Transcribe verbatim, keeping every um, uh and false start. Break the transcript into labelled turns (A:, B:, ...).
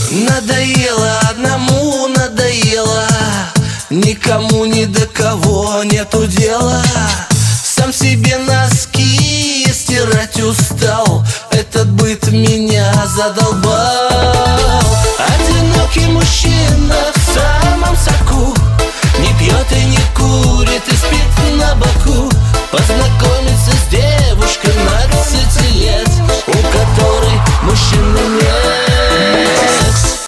A: Надоело, одному надоело, никому ни до кого нету дела. Сам себе носки стирать устал, этот быт меня задолбал. Одинокий мужчина в самом соку, не пьет и не курит и спит на боку. Познакомился